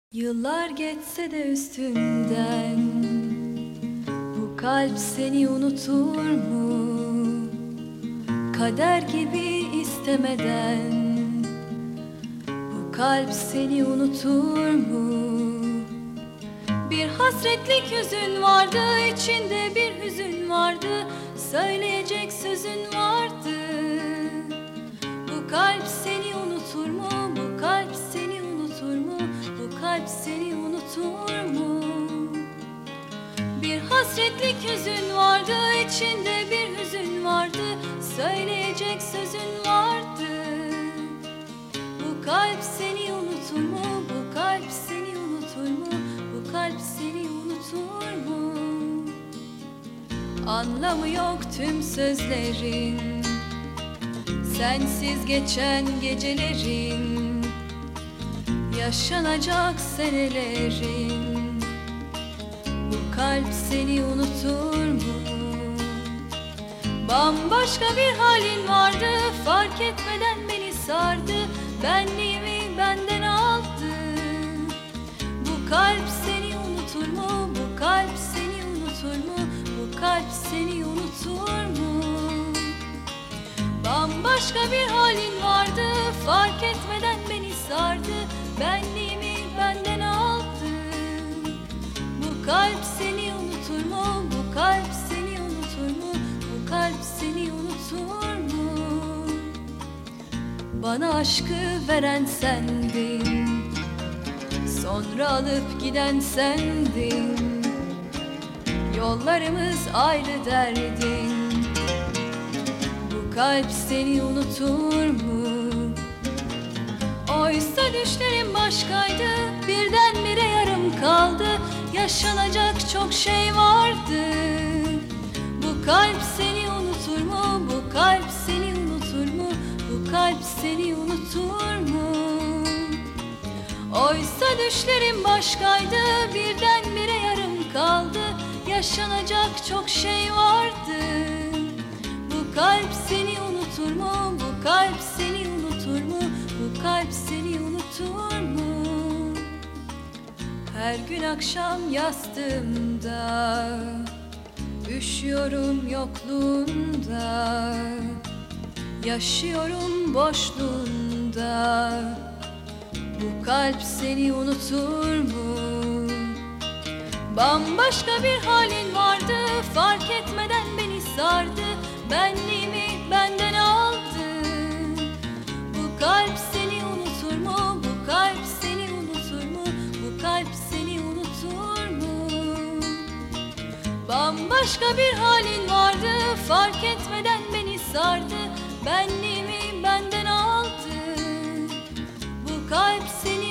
Yıllar geçse de üstünden bu kalp seni unutur mu? Kader gibi istemeden bu kalp seni unutur mu? Bir hasretlik hüzün vardı, içinde bir hüzün vardı, söyleyecek sözün vardı. Bu kalp seni unutur mu? Bu kalp seni unutur mu? Bu kalp seni unutur mu? Bir hasretlik hüzün vardı, içinde bir hüzün vardı, söyleyecek sözün vardı. Bu kalp seni unutur mu? Bu kalp seni unutur mu? Bu kalp seni unutur mu? Anlamı yok tüm sözlerin, sensiz geçen gecelerin, yaşanacak senelerin. Bu kalp seni unutur mu? Bambaşka bir halin vardı, fark etmeden beni sardı, benliğimi benden aldı. Bu kalp seni unutur mu? Bu kalp seni unutur mu? Bu kalp seni unutur mu? Bambaşka bir halin vardı, fark etmeden beni sardı, benliğimi benden aldı. Bu kalp seni unutur mu? Bu kalp seni unutur mu? Bu kalp seni unutur mu? Bana aşkı veren sendin, sonra alıp giden sendin. Yollarımız ayrı derdin. Bu kalp seni unutur mu? Oysa düşlerim başkaydı, birdenbire yarım kaldı, yaşanacak çok şey vardı. Bu kalp seni unutur mu? Bu kalp seni unutur mu? Bu kalp seni unutur mu? Oysa düşlerim başkaydı, birdenbire yarım kaldı, yaşanacak çok şey vardı. Bu kalp seni unutur mu? Bu kalp seni unutur mu? Bu kalp seni unutur mu? Her gün akşam yastığımda üşüyorum yokluğunda, yaşıyorum boşluğunda. Bu kalp seni unutur mu? Bambaşka bir halin vardı, fark etmeden beni sardı, benliğimi benden aldı. Bu kalp seni unutur mu? Bu kalp seni unutur mu? Bu kalp seni unutur mu? Bambaşka bir halin vardı, fark etmeden beni sardı, benliğimi benden aldı. Bu kalp seni